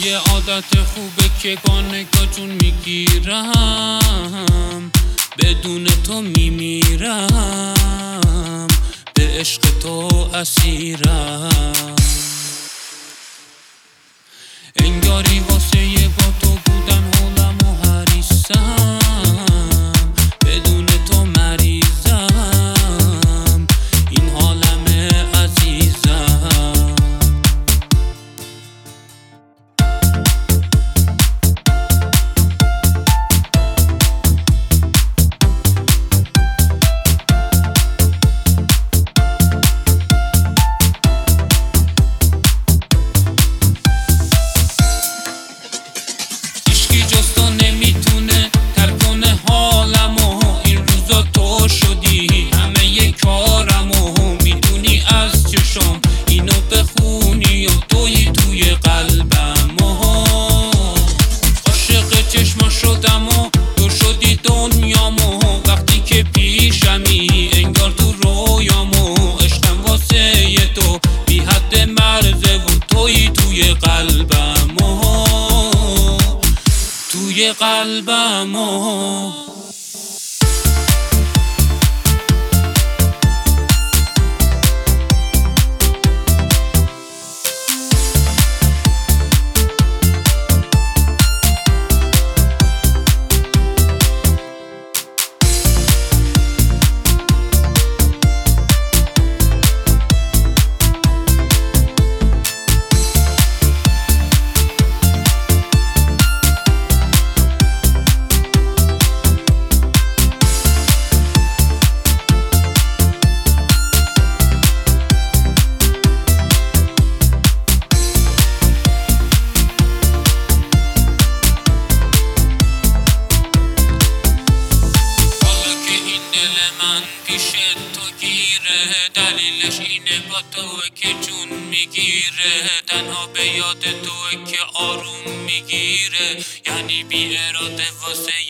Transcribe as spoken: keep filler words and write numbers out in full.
یه عادت خوبه که با نگاهتون میگیرم، بدون تو میمیرم، به عشق تو اسیرم. انگاری واسه یه با تو بودن حولم و حریصم، بدون تو مریضم، این حالمه عزیزم. توی قلبمو دلیلش اینه با توه که جون میگیره، تنها به یاد توه که آروم میگیره، یعنی بی اراده واسه